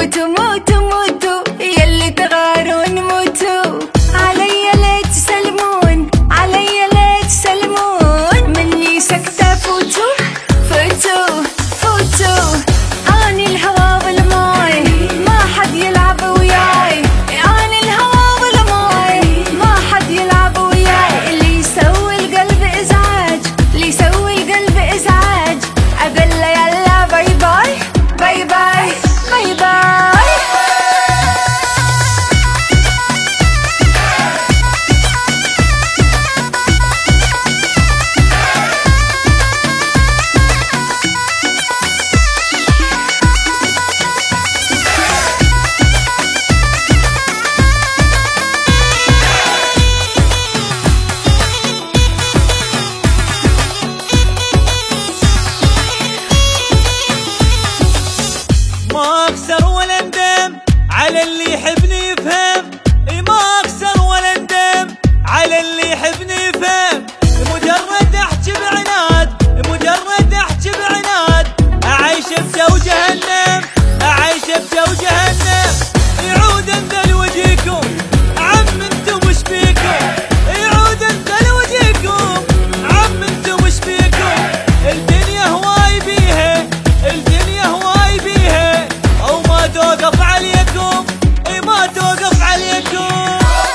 موتوا موتوا موتوا يلي تغارون موتوا علي لا تسلمون، علي لا تسلمون، مني سكتة فوتوا فوتوا فوتوا. اني الهوا والماي ما حد يلعب وياي، اني الهوا والماي ما حد يلعب وياي. اللي يسوي القلب ازعاج، اللي يسوي القلب ازعاج، ابله يلا باي باي باي باي باي باي. ما اخسر ولا ندم على اللي يحبني يفهم، ما اخسر ولا ندم على اللي يحبني يفهم. مجرد احكي بعناد، مجرد احكي بعناد، اعيش بجو جهنم، اعيش بجو جهنم. يعود انزل وجهكم عم انتم وش بيكم، يعود انزل وجهكم عم انتم وش بيكم. الدنيا هواي بيها، الدنيا هواي بيها، او ما توقف عليكم، اي ما توقف عليكم.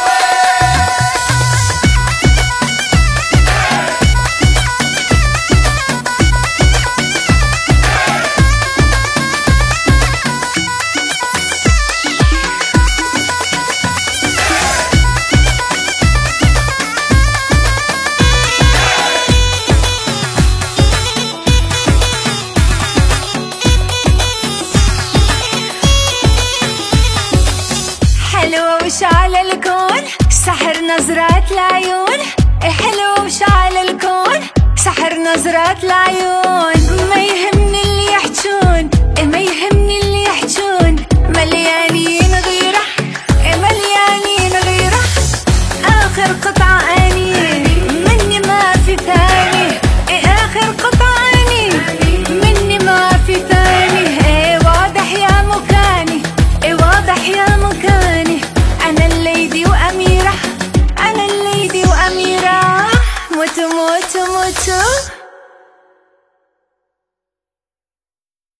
حلوة وشعل الكون سحر نظرات العيون، حلوة وشعل الكون سحر نظرات العيون. ما يهم